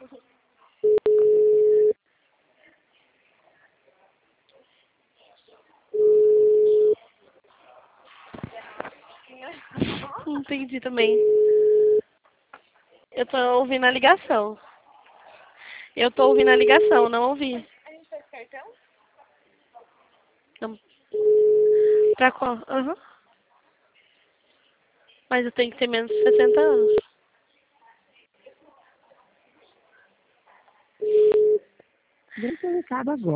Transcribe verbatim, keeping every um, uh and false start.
Entendi também. Eu tô ouvindo a ligação. Eu tô ouvindo a ligação, não ouvi. A gente faz cartão? Não. Pra qual? Aham. Mas eu tenho que ter menos de sessenta anos. Vem pelo cabo agora.